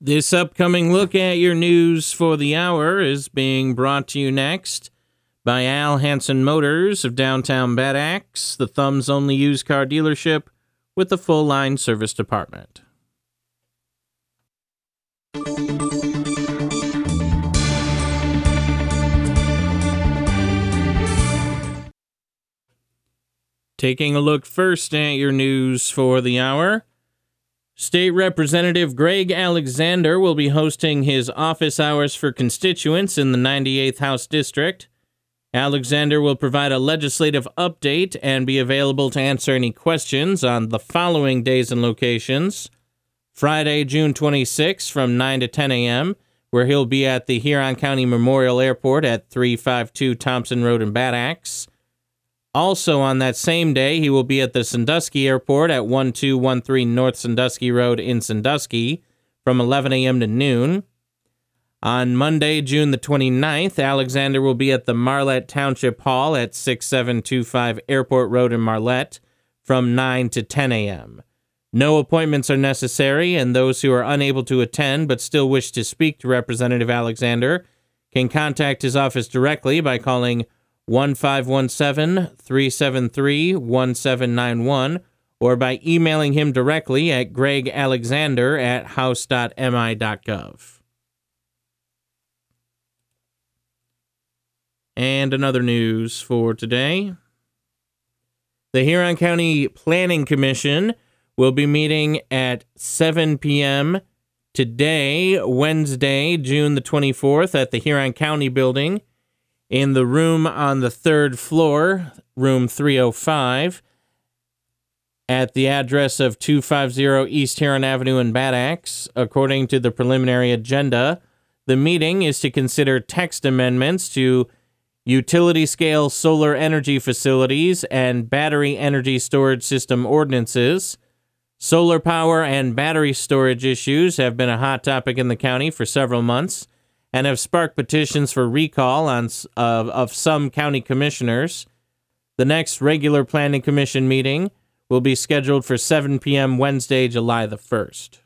This upcoming look at your news for the hour is being brought to you next by Al Hansen Motors of downtown Bad Axe, the Thumb's only used car dealership with a full-line service department. Taking a look first at your news for the hour, State Representative Greg Alexander will be hosting his office hours for constituents in the 98th House District. Alexander will provide a legislative update and be available to answer any questions on the following days and locations. Friday, June 26 from 9 to 10 a.m., where he'll be at the Huron County Memorial Airport at 352 Thompson Road in Bad Axe. Also on that same day, he will be at the Sandusky Airport at 1213 North Sandusky Road in Sandusky from 11 a.m. to noon. On Monday, June the 29th, Alexander will be at the Marlette Township Hall at 6725 Airport Road in Marlette from 9 to 10 a.m. No appointments are necessary, and those who are unable to attend but still wish to speak to Representative Alexander can contact his office directly by calling 1-517-373-1791 or by emailing him directly at gregalexander@house.mi.gov. And another news for today. The Huron County Planning Commission will be meeting at 7 p.m. today, Wednesday, June the 24th, at the Huron County Building in the room on the third floor, room 305, at the address of 250 East Huron Avenue in Bad Axe. According to the preliminary agenda, the meeting is to consider text amendments to utility-scale solar energy facilities and battery energy storage system ordinances. Solar power and battery storage issues have been a hot topic in the county for several months and have sparked petitions for recall of some county commissioners. The next regular Planning Commission meeting will be scheduled for 7 p.m. Wednesday, July the 1st.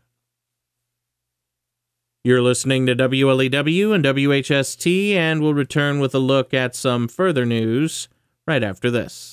You're listening to WLEW and WHST, and we'll return with a look at some further news right after this.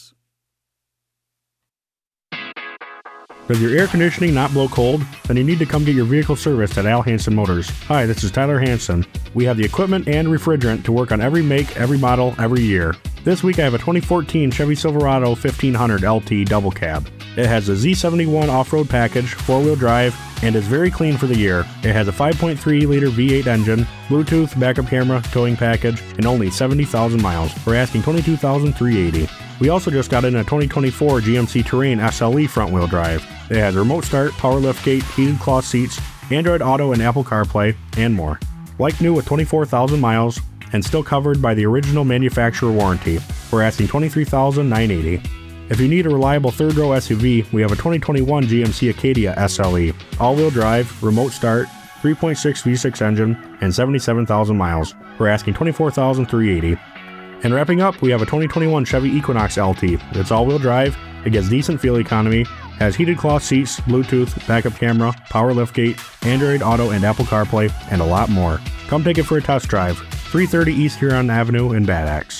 Does your air conditioning not blow cold? Then you need to come get your vehicle serviced at Al Hansen Motors. Hi, this is Tyler Hansen. We have the equipment and refrigerant to work on every make, every model, every year. This week I have a 2014 Chevy Silverado 1500 LT double cab. It has a Z71 off-road package, 4-wheel drive, and is very clean for the year. It has a 5.3-liter V8 engine, Bluetooth, backup camera, towing package, and only 70,000 miles. We're asking $22,380. We also just got in a 2024 GMC Terrain SLE front-wheel drive. It has a remote start, power liftgate, heated cloth seats, Android Auto and Apple CarPlay, and more. Like new with 24,000 miles and still covered by the original manufacturer warranty. We're asking $23,980. If you need a reliable third-row SUV, we have a 2021 GMC Acadia SLE, all-wheel drive, remote start, 3.6 V6 engine, and 77,000 miles. We're asking $24,380. And wrapping up, we have a 2021 Chevy Equinox LT. It's all-wheel drive, it gets decent fuel economy, has heated cloth seats, Bluetooth, backup camera, power liftgate, Android Auto and Apple CarPlay, and a lot more. Come take it for a test drive. 330 East Huron Avenue in Bad Axe.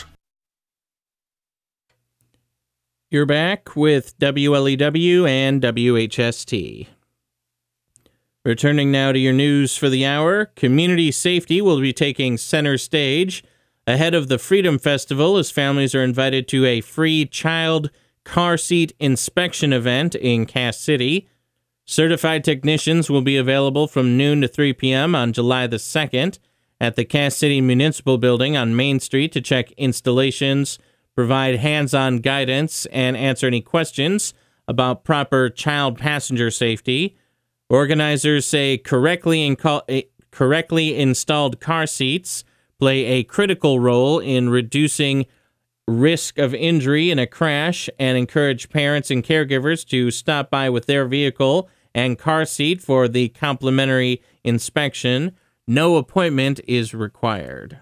You're back with WLEW and WHST. Returning now to your news for the hour, community safety will be taking center stage ahead of the Freedom Festival as families are invited to a free child car seat inspection event in Cass City. Certified technicians will be available from noon to 3 p.m. on July the 2nd at the Cass City Municipal Building on Main Street to check installations, provide hands-on guidance, and answer any questions about proper child passenger safety. Organizers say correctly installed car seats play a critical role in reducing risk of injury in a crash and encourage parents and caregivers to stop by with their vehicle and car seat for the complimentary inspection. No appointment is required.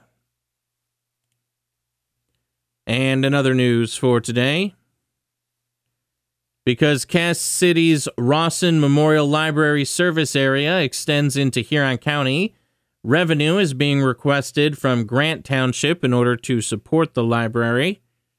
And another news for today. Because Cass City's Rawson Memorial Library service area extends into Huron County, revenue is being requested from Grant Township in order to support the library.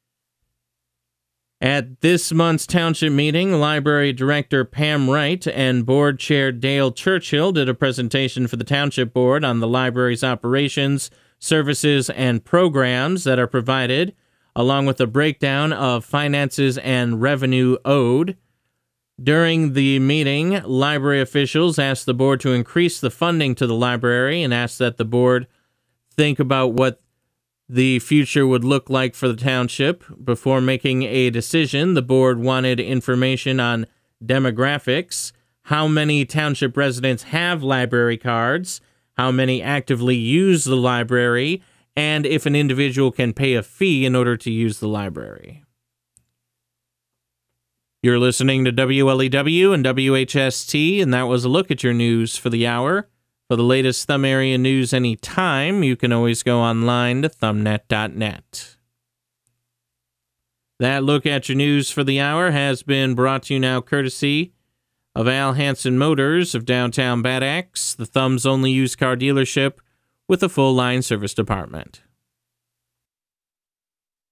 At this month's township meeting, Library Director Pam Wright and Board Chair Dale Churchill did a presentation for the Township Board on the library's operations, services, and programs that are provided, along with a breakdown of finances and revenue owed. During the meeting, library officials asked the board to increase the funding to the library and asked that the board think about what the future would look like for the township. Before making a decision, the board wanted information on demographics, how many township residents have library cards, how many actively use the library, and if an individual can pay a fee in order to use the library. You're listening to WLEW and WHST, and that was a look at your news for the hour. For the latest Thumb area news anytime, you can always go online to thumbnet.net. That look at your news for the hour has been brought to you now courtesy of Al Hansen Motors of downtown Bad Axe, the Thumb's only used car dealership with a full-line service department.